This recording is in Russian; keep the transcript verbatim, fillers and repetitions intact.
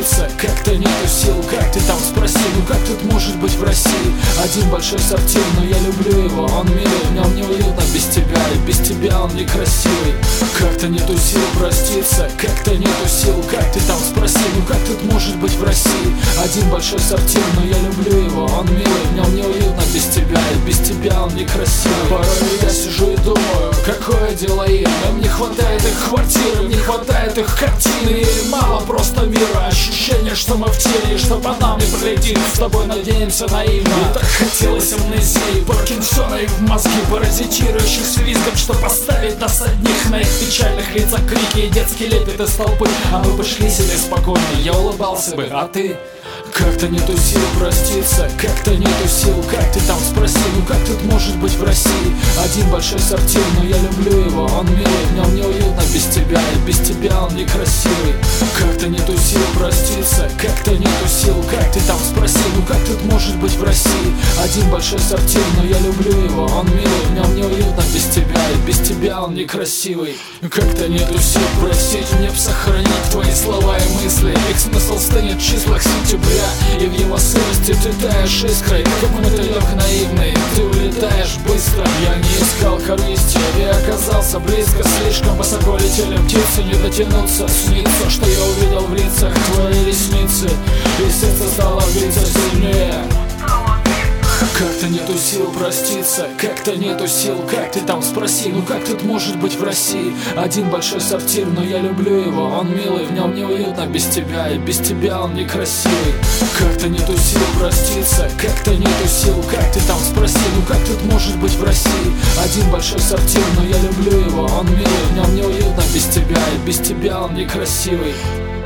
проститься, как-то нету сил. Как ты там, спроси, ну как тут может быть в России один большой сортир, но я люблю его, он милый, в нем неуютно без тебя, и без тебя он некрасивый. Как-то нету сил проститься, как-то нету сил. Как ты там, спроси, ну как тут может быть в России один большой сортир, но я люблю его, он милый, в нем неуютно без тебя, и без тебя он некрасивый. Порой я сижу и думаю, какое дело им, им не хватает их квартиры, не хватает их картины, или мало просто мира, ощущение, что мы в теле, и что по нам не пролетит, с тобой надеемся наивно. И так хотелось амнезии, Паркинсона и в мозги паразитирующих с визгом, что поставить нас одних, на их печальных лицах крики и детский лепет из толпы. А мы бы шли себе спокойно, я улыбался бы, а ты? Как-то нету сил проститься, как-то нету сил. Как ты там, спроси, ну как тут может быть в России один большой сортир, но я люблю его, он милый, в нем неуютно без тебя, и без тебя он некрасивый. Как-то нету сил проститься, как-то нету сил. Как ты там, спроси, ну как тут может быть в России один большой сортир, но я люблю его, он милый, в нем неуютно без тебя, и без тебя он некрасивый. Как-то нету сил простить, мне б сохранить твои слова и мысли, их смысл стынет в числах сентября, и в его сырости ты таешь искрой, как мотылек наивный. Ты улетаешь быстро, я не искал корысти и оказался близко, слишком высоко летели птицы, не дотянуться. Снится, что я увидел в лицах твои ресницы, и сердце стало биться сильнее. Как-то нету сил проститься, как-то нету сил. Как ты там, спроси, ну как тут может быть в России один большой сортир, но я люблю его, он милый, в нем неуютно без тебя, и без тебя он некрасивый. Как-то нету сил проститься, как-то нету сил. Как ты там, спроси, ну как тут может быть в России один большой сортир, но я люблю его, он милый, в нем неуютно без тебя, и без тебя он некрасивый.